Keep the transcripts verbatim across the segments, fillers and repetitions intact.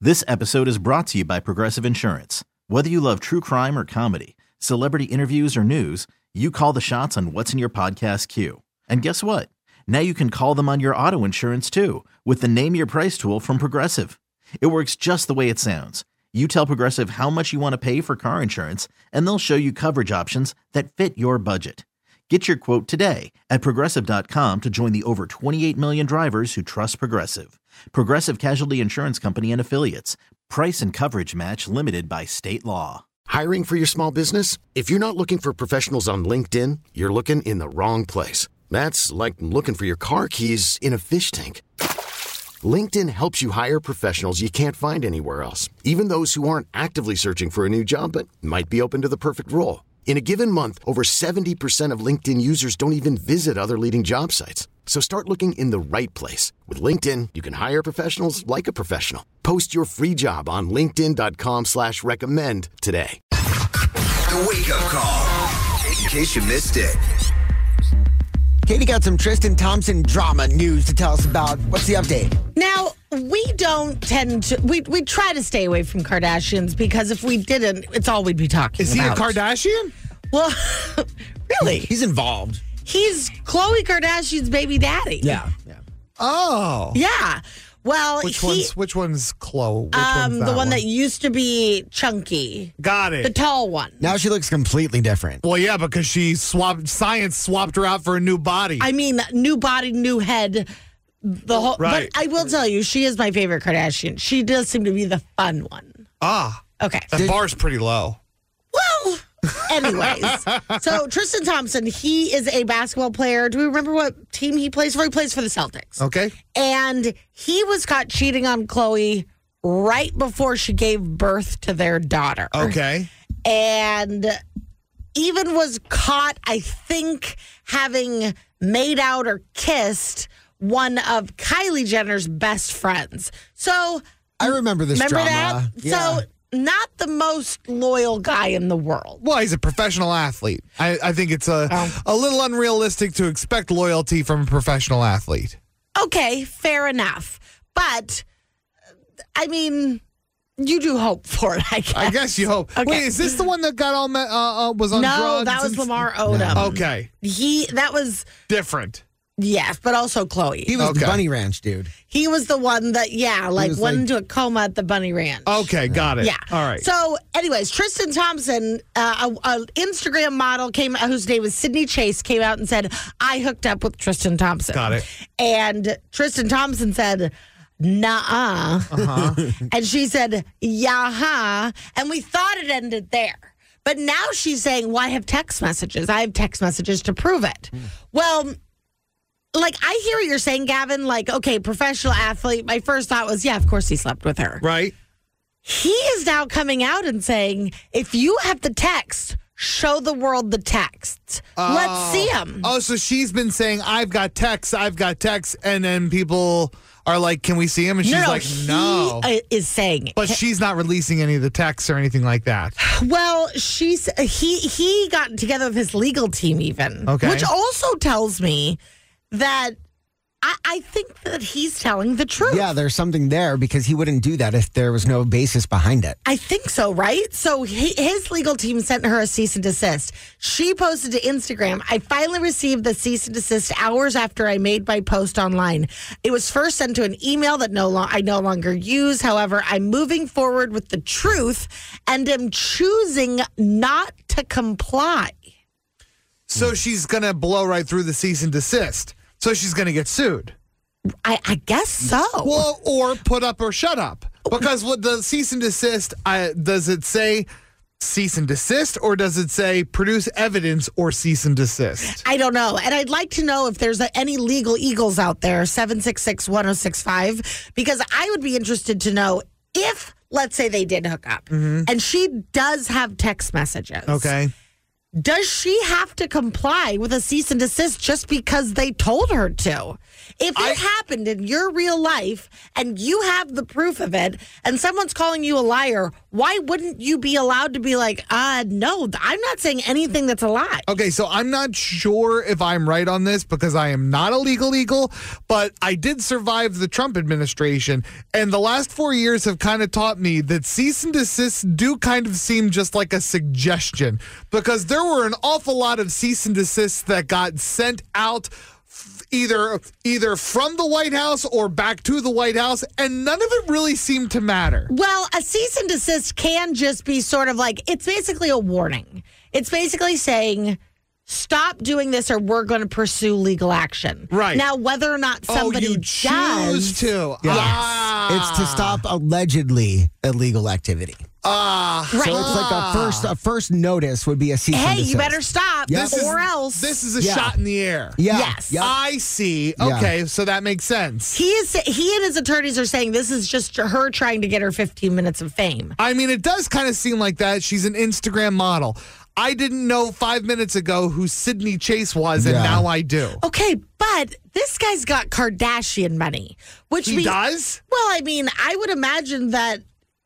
This episode is brought to you by Progressive Insurance. Whether you love true crime or comedy, celebrity interviews or news, you call the shots on what's in your podcast queue. And guess what? Now you can call them on your auto insurance too with the Name Your Price tool from Progressive. It works just the way it sounds. You tell Progressive how much you want to pay for car insurance, and they'll show you coverage options that fit your budget. Get your quote today at Progressive dot com to join the over twenty-eight million drivers who trust Progressive. Progressive Casualty Insurance Company and Affiliates. Price and coverage match limited by state law. Hiring for your small business? If you're not looking for professionals on LinkedIn, you're looking in the wrong place. That's like looking for your car keys in a fish tank. LinkedIn helps you hire professionals you can't find anywhere else, even those who aren't actively searching for a new job but might be open to the perfect role. In a given month, over seventy percent of LinkedIn users don't even visit other leading job sites. So start looking in the right place. With LinkedIn, you can hire professionals like a professional. Post your free job on linkedin dot com slash recommend today. The wake-up call, in case you missed it. Katie got some Tristan Thompson drama news to tell us about. What's the update? Now, we don't tend to, we, we try to stay away from Kardashians because if we didn't, it's all we'd be talking Is he about. a Kardashian? Well, really? He's involved. He's Khloe Kardashian's baby daddy. Yeah. yeah. Oh. Yeah. Well, Which he, one's which one's Khloe? Which um, one's the that one that used to be chunky. Got it. The tall one. Now she looks completely different. Well, yeah, because she swapped, science swapped her out for a new body. I mean, new body, new head. The whole, Right. But I will tell you, she is my favorite Kardashian. She does seem to be the fun one. ah, Okay. that bar's pretty low. Well, anyways. So Tristan Thompson, he is a basketball player. Do we remember what team he plays for? He plays for the Celtics. Okay. And he was caught cheating on Khloe right before she gave birth to their daughter. Okay. And even was caught, I think, having made out or kissed one of Kylie Jenner's best friends. So I remember this remember drama. that? Yeah. So not the most loyal guy in the world. Well, he's a professional athlete. I, I think it's a, Um, a little unrealistic to expect loyalty from a professional athlete. Okay, fair enough. But, I mean, you do hope for it, I guess. I guess you hope. Okay. Wait, is this the one that got all met, uh, uh, was on No, drugs? that was and- Lamar Odom. Okay. He, that was, Different. yes, but also Khloe. He was Okay. the Bunny Ranch dude. He was the one that, yeah, like was went like- into a coma at the Bunny Ranch. Okay, got it. Yeah. All right. So, anyways, Tristan Thompson, uh, an Instagram model came, whose name was Sydney Chase, came out and said, "I hooked up with Tristan Thompson." Got it. And Tristan Thompson said, "Nah." Uh-huh. And she said, "Yeah." And we thought it ended there. But now she's saying, "Well, I have text messages. I have text messages to prove it." Mm. Well, like, I hear what you're saying, Gavin. Like, okay, professional athlete. My first thought was, yeah, of course he slept with her. Right. He is now coming out and saying, if you have the text, show the world the texts. Let's see them. Oh, so she's been saying, I've got texts, I've got texts, and then people are like, can we see him? And she's no, no, like, he no. uh, is saying it. But she's not releasing any of the texts or anything like that. Well, she's he he got together with his legal team even. Okay. Which also tells me that I, I think that he's telling the truth. Yeah, there's something there because he wouldn't do that if there was no basis behind it. I think so, right? So he, his legal team sent her a cease and desist. She posted to Instagram, "I finally received the cease and desist hours after I made my post online. It was first sent to an email that no lo- I no longer use. However, I'm moving forward with the truth and am choosing not to comply." So she's going to blow right through the cease and desist. So she's going to get sued. I, I guess so. Well, or put up or shut up. Because what the cease and desist, uh, does it say cease and desist or does it say produce evidence or cease and desist? I don't know. And I'd like to know if there's any legal eagles out there, seven six six, one oh six five, because I would be interested to know if, let's say they did hook up, Mm-hmm. and she does have text messages. Okay. does she have to comply with a cease and desist just because they told her to? If it I, happened in your real life and you have the proof of it and someone's calling you a liar, why wouldn't you be allowed to be like, uh, no, I'm not saying anything that's a lie? Okay, so I'm not sure if I'm right on this because I am not a legal eagle, but I did survive the Trump administration, and the last four years have kind of taught me that cease and desists do kind of seem just like a suggestion, because there were an awful lot of cease and desists that got sent out either either from the White House or back to the White House, and none of it really seemed to matter. Well, a cease and desist can just be sort of like, it's basically a warning. It's basically saying, stop doing this or we're going to pursue legal action. Right. Now, whether or not somebody oh, you does. choose to. Yes. Ah. It's to stop allegedly illegal activity. Ah. Right. So it's like a first a first notice would be a cease and Hey, desist. you better stop Yes. or is, else. This is a Yeah. shot in the air. Yeah. Yes. Yep. I see. Yeah. Okay, so that makes sense. He is. He and his attorneys are saying this is just her trying to get her fifteen minutes of fame. I mean, it does kind of seem like that. She's an Instagram model. I didn't know five minutes ago who Sydney Chase was, and Yeah. now I do. Okay, but this guy's got Kardashian money, which He means, does? Well, I mean, I would imagine that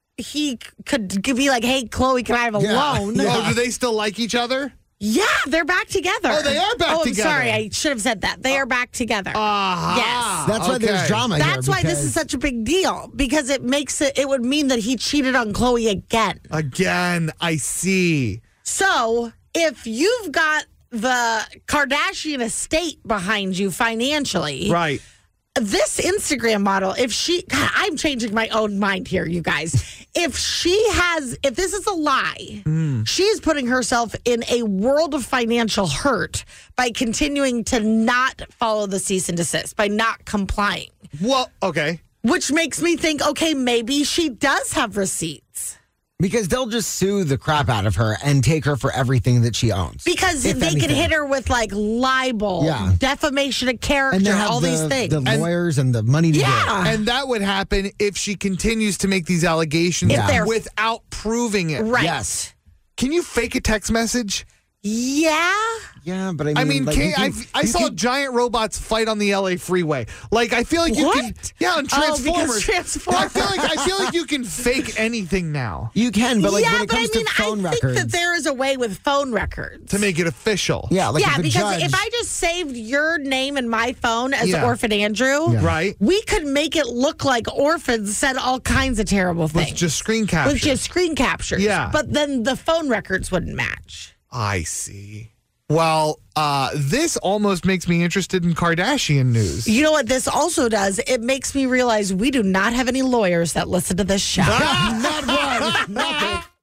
he could be like, "Hey, Khloe, can I have a Yeah. loan?" Yeah. Oh, do they still like each other? Yeah, they're back together. Oh, they are back oh, I'm together. sorry, I should have said that. They are back together. Ah, Yes. That's why there's okay. drama here. That's why this because- is such a big deal, because it makes it. It would mean that he cheated on Khloe again. Again, I see. So if you've got the Kardashian estate behind you financially, Right. this Instagram model, if she, God, I'm changing my own mind here, you guys. If she has, if this is a lie, Mm. she is putting herself in a world of financial hurt by continuing to not follow the cease and desist, by not complying, Well, okay. which makes me think, okay, maybe she does have receipts. Because they'll just sue the crap out of her and take her for everything that she owns. Because If they could anything. hit her with like libel, Yeah. defamation of and character, they have all the, these things. the lawyers and the money to do it. Yeah. And that would happen if she continues to make these allegations If they're- without proving it. Right. Yes. Can you fake a text message? Yeah. Yeah, but I mean, I mean, like, can, you can- I, I you saw can- giant robots fight on the L A freeway. Like, I feel like you can. What? Yeah, on Oh, because Transformers. Transformers. I feel like I feel like you can fake anything now You can, but like yeah, when it but I comes mean, to phone I think records, that there is a way with phone records. to make it official. yeah, like yeah, if a because judge, if I just saved your name in my phone as Yeah. Orphan Andrew, Yeah. Right. we could make it look like orphans said all kinds of terrible With things. just screen capture. With just screen captures. Yeah. But then the phone records wouldn't match. I see. Well, uh, this almost makes me interested in Kardashian news. You know what this also does? It makes me realize we do not have any lawyers that listen to this show. not one, nothing.